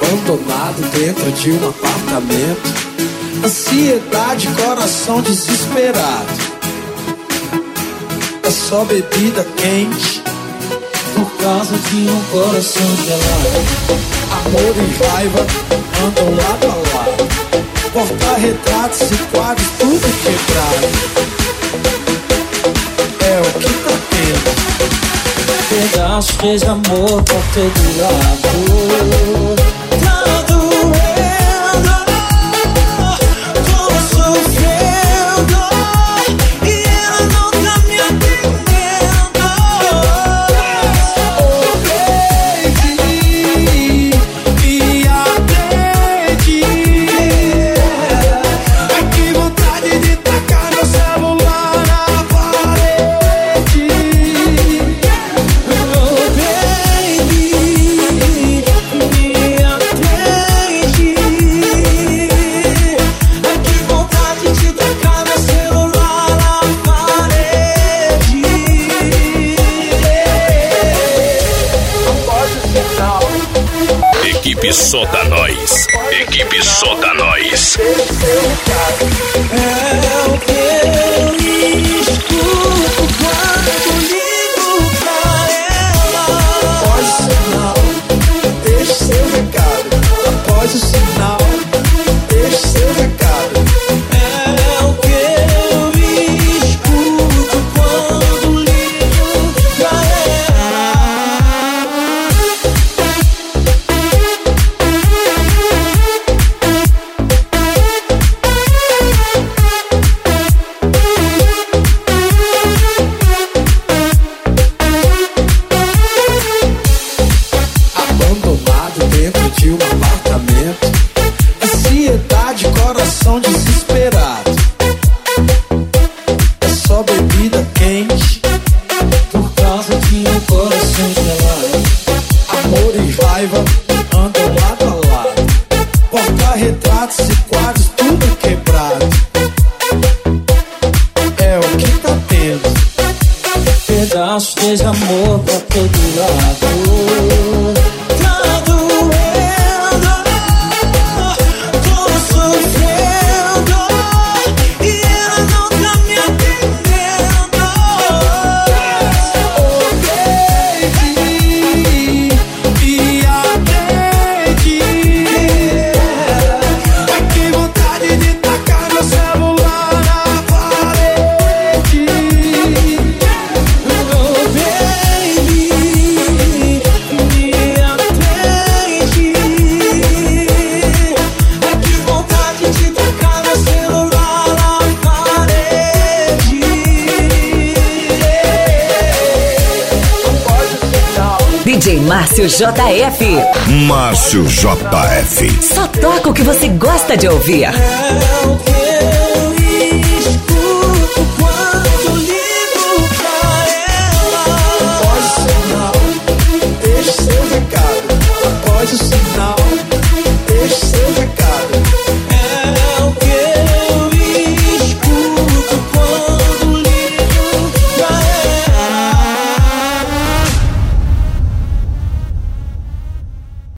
abandonado dentro de um apartamento. Ansiedade, coração desesperado. É só bebida quente por causa de um coração gelado. Amor e raiva andam lado a lado. Porta-retratos e quadros tudo quebrado. É o que tá tendo. Pedaços de amor pra todo lado. Tá doendo, tô sofrendo e ela não tá me atendendo. Oh baby, me atende. Ai que vontade de tacar meu celular na parede. Oh baby, me atende. Ai que vontade de tacar meu celular na parede. Após o sinal. Equipe Solta Nós. Equipe Solta Nós. É o que eu escuto quando ligo pra ela. Após o sinal, deixe seu recado. Após o sinal, deixe seu recado. É o que eu escuto quando ligo pra ela. Abandonado dentro de um apartamento. Ansiedade, coração desesperado. É só bebida quente por causa de um coração gelado. Amor e raiva andam lado a lado. Porta-retratos e quadros tudo quebrado. É o que tá tendo. Pedaços de amor pra todo lado. Tá doendo, tô sofrendo e ela não tá me atendendo. Oh baby, me atende. Ai que vontade de tacar meu celular na parede. Oh baby, me atende. Ai que vontade de tacar meu celular na parede. Após o sinal. DJ Márcio JF. Márcio JF. Só toca o que você gosta de ouvir. É o que